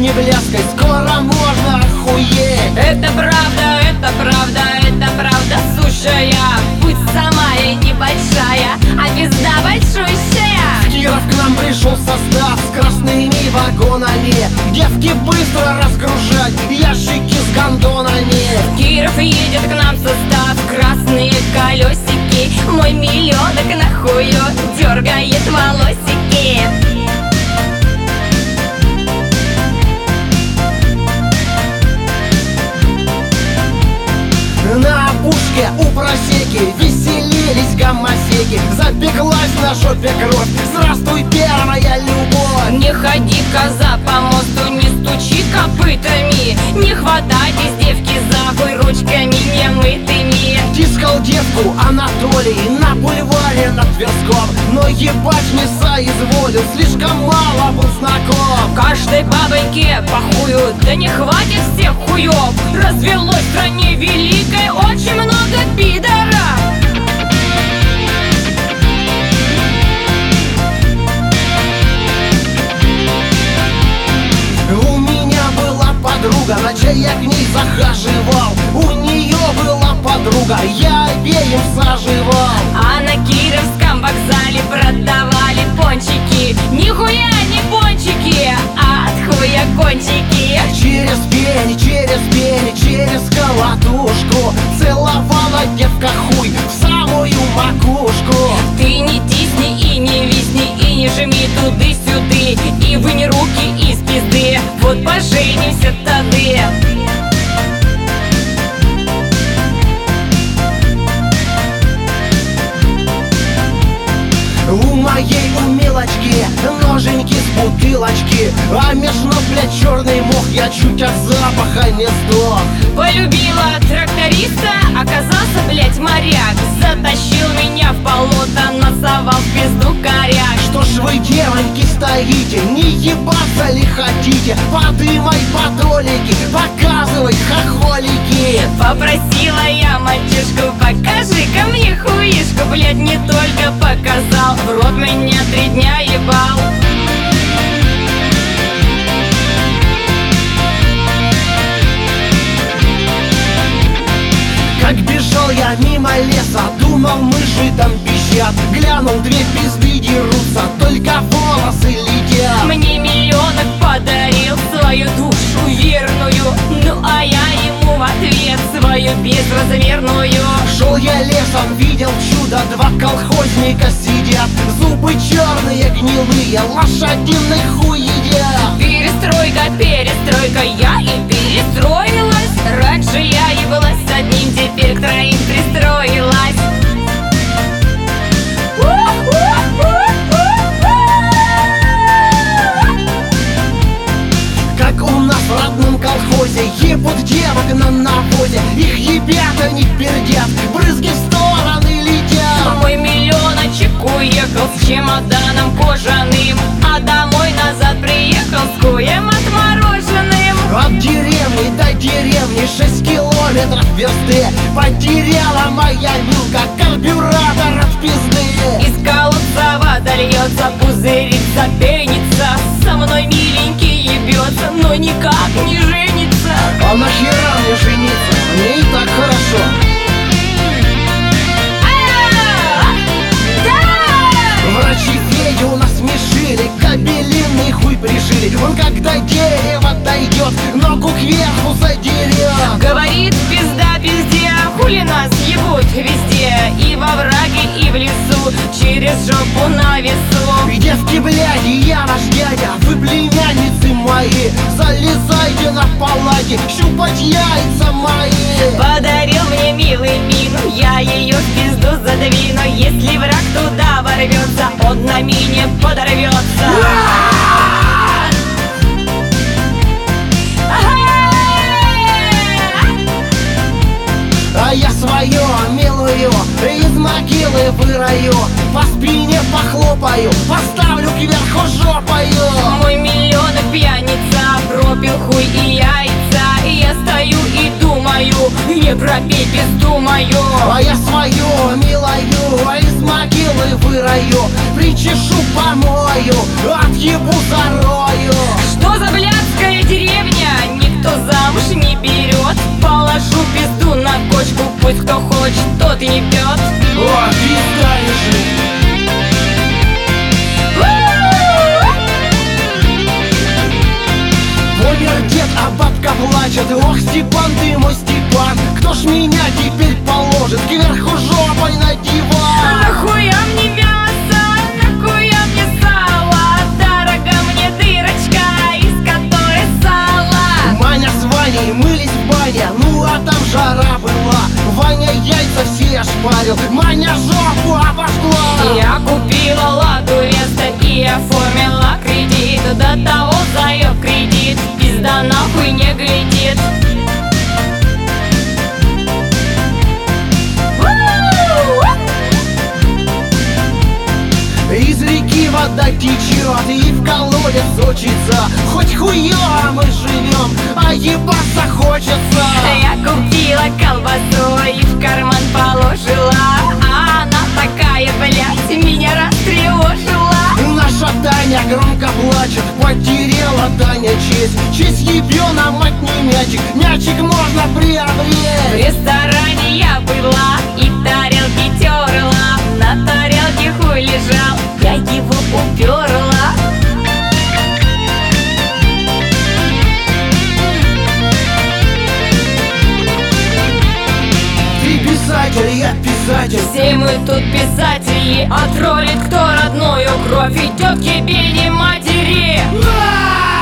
не бляской, скоро можно охуеть. Это правда, это правда, это правда сущая. Пусть самая небольшая, а пизда большущая. В Киров к нам пришел состав с красными вагонами. Девки быстро разгружать ящики с гондонами. Киров едет к нам состав, красные колесики. Мой миллионок на хую дергает волосики. На опушке у просеки веселились гомосеки. Запеклась на жопе кровь, здравствуй, первая любовь. Не ходи, коза, по мосту, не стучи копытами. Не хватайтесь, девки, за хуй ручками немытыми. Тискал девку Анатолий на бульваре на Тверском, но ебать не соизволил, слишком мало был знаком. Каждой бабоньке по хую, да не хватит всех хуёв. Развелось в стране великой очень много пидоров. У меня была подруга, на чай я к ней захаживал. У нее была подруга, я обеим соживал. А на Кировском вокзале продавали пончики. Нихуя не пончики, а от хуя кончики. Через пень, через колотушку целовала девка хуй в самую макушку. Ты не тисни и не висни, и не жми туды-сюды, и вынь руки из пизды, вот поженимся тады. У моей у мелочки ноженьки с бутылочки, а меж ног, блядь, черный мох, я чуть от запаха не сдох. Полюбила тракториста, оказался, блять, моряк. Затащил меня в болото, носовал в пизду коряк. Что ж вы, девоньки, стоите, не ебаться ли хотите? Подымай подолики, показывай хохолики. Попросила я мальчишку, покажи-ка мне хуишку. Блять, не только показал, в рот меня 3 дня ебал. Как бежал я мимо леса, думал, мыши там пищат. Глянул, 2 пизды дерутся, только волосы летят. Мне миллионок подарил, свою душу верную. Ну а я ему в ответ свою безразмерную. Шел я лесом, видел чудо, 2 колхозника сидят. Зубы черные, гнилые, лошадиный хуй едят. Перестройка, перестройка, я и перестроилась. Раньше я ебалась с одним, теперь к 3 пристроилась. Как у нас в родном колхозе ебут девок на навозе. Их ебят, они пердят, брызги в стороны летят. Мой миллионочек уехал с чемоданом кожаным, а домой назад приехал с куем отмороженным. От деревни до деревни 6 километров версты. Потеряла моя Милка карбюратор от пизды. Из колодца вода льется, пузырится, пенится. Со мной миленький ебется, но никак не женится. А нахера мне жениться? Мне и так хорошо. Врачи Федю насмешили, кабелиный хуй пришили. Он когда дерево дойдет, ногу кверху задерет. Говорит, пизда пизде, хули нас ебут везде. И во враге, и в лесу, через жопу на весу. Девки, бляди, я ваш дядя, вы племянницы мои. Залезайте на палати, щупать яйца мои. Подарил мне милый мину, я ее в пизду задвину. Если враг туда ворвется, он на мине подорвется. А я свое милую из могилы вырою, по спине похлопаю, поставлю кверху жопою. Мой миллионок пьяница, пропил хуй и яйца. И я стою и думаю, не пропей пизду мою. А я свою милую из могилы вырою, причешу, помою, отъебу зарою. Что за блядская деревня? плачет. Ох, Степан, ты мой Степан, кто ж меня теперь положит кверху жопой на диван? Нахуя мне мясо, нахуя мне сало, дорога мне дырочка, из которой сало. Маня с Ваней мылись в бане, ну а там жара была. Ваня яйца все ошпарил, Маня жопу обожгла. Я купила ладу Веста и оформила кредит. До того заеб кредит, пизда нахуй не глядит. Из реки вода течет и в колодец сочится. Хоть хуёво мы живем, а ебаться хочется. Я купила колбасу и в карман положила, а она такая, блядь, меня растревожила. Наша Таня громко плачет, потеряла Таня честь. Честь ебёна, мать не мячик, мячик можно В приобрести. ресторане я была и тарелки терла, на тарелке хуй лежал, я его уперла. Ты писатель, я писатель. Все мы тут писатели, отролит кто родную кровь, идет к тебе не матери. А!